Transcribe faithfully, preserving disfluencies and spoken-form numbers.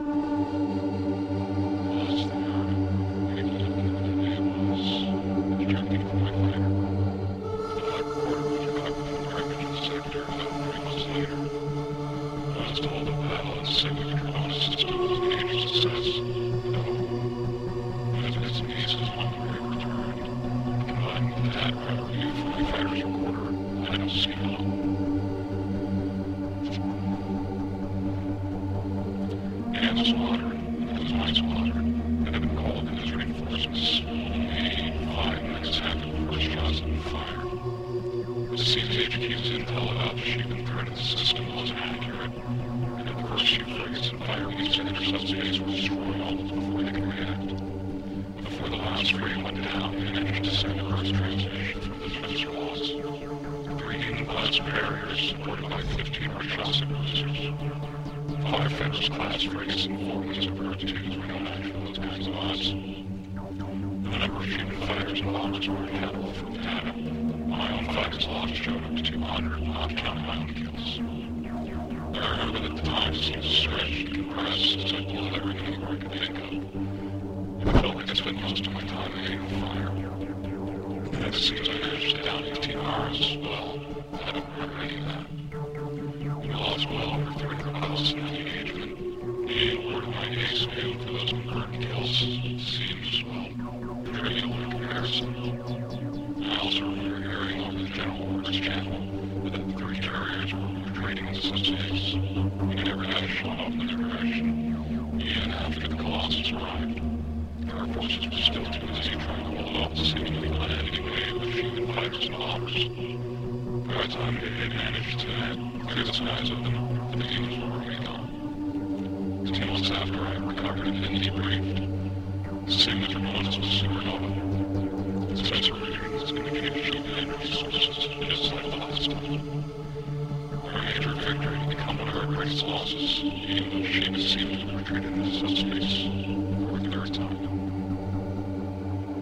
Was there? Maybe the day was. Ejecting from my fighter. The flight recorder was recovered from the wreckage of the sector about three months later. I was told the battle and signature bonus system was a major success. No. As bits and pieces on the rig returned, combined with that review from my fighter's recorder, I don't see how. Kansas Squadron, that was my squadron, had been called in as reinforcements. Only five minutes after the first shots had been fired. To see the H Q's intel about the shipment threat of the system was accurate, and that the first ship frigates and fire beats in intercept space were destroyed almost before they could react. Before the last ray went down, they managed to send a burst transmission from the defense walls. Three Eden-class carriers supported by fifteen Rashasa cruisers. Five Fenris-class frigates and four Windsor Bird twos were no match for those kinds of odds. The number of human fighters and bombers were incredible from data. My own fighters lost showed up to two hundred, not counting my own kills. I remember that the time seemed stretched and compressed as I pulled every number I could think of. It felt like I spent most of my time hanging fire. And it seems I managed to down eighteen hours. Well, I don't remember any of that. We lost well over three hundred pilots in that engagement. The award of my ace due for those concurrent kills seems, well, trivial in comparison. I also remember hearing over the General Orders channel that the three carriers were trading in subspace. We never had a shot off in their direction. Even after the Colossus arrived, our forces were still too busy trying to hold off the seemingly unending wave of human fighters and bombers. By the time they had managed to clear the skies of them, the beginnings were already gone. Two months after I had recovered and been debriefed, the signature bonus was supernova. The sensor readings indicated human energy sources, just like the last time. Our major victory had become one of our greatest losses, even though Sheamus seemed to have retreated into subspace for a third time.